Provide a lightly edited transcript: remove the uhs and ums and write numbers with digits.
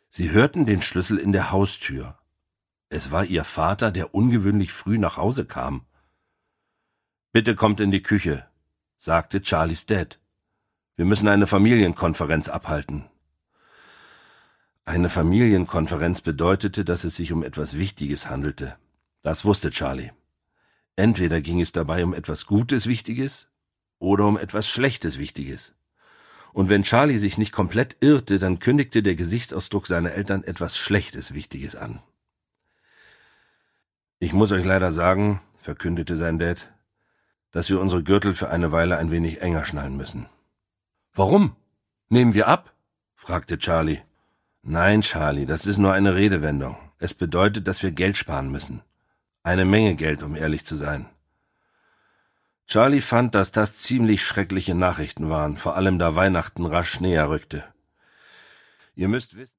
Sie hörten den Schlüssel in der Haustür. Es war ihr Vater, der ungewöhnlich früh nach Hause kam. »Bitte kommt in die Küche«, sagte Charlies Dad. »Wir müssen eine Familienkonferenz abhalten.« Eine Familienkonferenz bedeutete, dass es sich um etwas Wichtiges handelte. Das wusste Charlie. Entweder ging es dabei um etwas Gutes Wichtiges oder um etwas Schlechtes Wichtiges. Und wenn Charlie sich nicht komplett irrte, dann kündigte der Gesichtsausdruck seiner Eltern etwas Schlechtes Wichtiges an. »Ich muss euch leider sagen«, verkündete sein Dad, »dass wir unsere Gürtel für eine Weile ein wenig enger schnallen müssen.« »Warum? Nehmen wir ab?« fragte Charlie. »Nein, Charlie, das ist nur eine Redewendung. Es bedeutet, dass wir Geld sparen müssen. Eine Menge Geld, um ehrlich zu sein.« Charlie fand, dass das ziemlich schreckliche Nachrichten waren, vor allem da Weihnachten rasch näher rückte. »Ihr müsst wissen,